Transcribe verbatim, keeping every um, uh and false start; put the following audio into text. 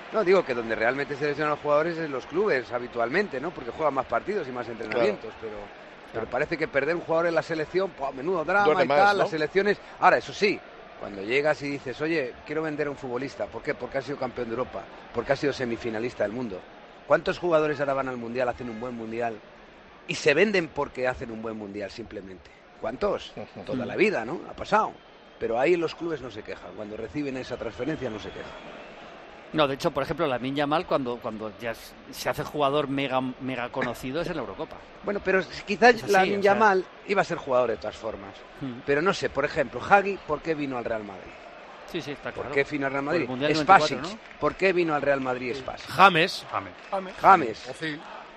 No, digo que donde realmente seleccionan a los jugadores es en los clubes habitualmente, ¿no? Porque juegan más partidos y más entrenamientos, claro. pero, pero claro. Parece que perder un jugador en la selección, pues, menudo drama Duele y más, tal, ¿no? Las selecciones... Ahora, eso sí, cuando llegas y dices, oye, quiero vender a un futbolista, ¿por qué? Porque ha sido campeón de Europa, porque ha sido semifinalista del mundo. ¿Cuántos jugadores ahora van al Mundial, hacen un buen Mundial y se venden porque hacen un buen Mundial simplemente? ¿Cuántos? Toda la vida, ¿no? Ha pasado. Pero ahí los clubes no se quejan, cuando reciben esa transferencia no se quejan. No, de hecho, por ejemplo, Lamine Yamal cuando, cuando ya se hace jugador mega mega conocido es en la Eurocopa. Bueno, pero quizás Lamine Yamal sea... iba a ser jugador de todas formas. Hmm. Pero no sé, por ejemplo, Hagi, ¿por qué vino al Real Madrid? Sí, sí, está claro. ¿Por qué vino al Real Madrid? Spasic, ¿no? ¿Por qué vino al Real Madrid Spasic? James. James. James. Ozil.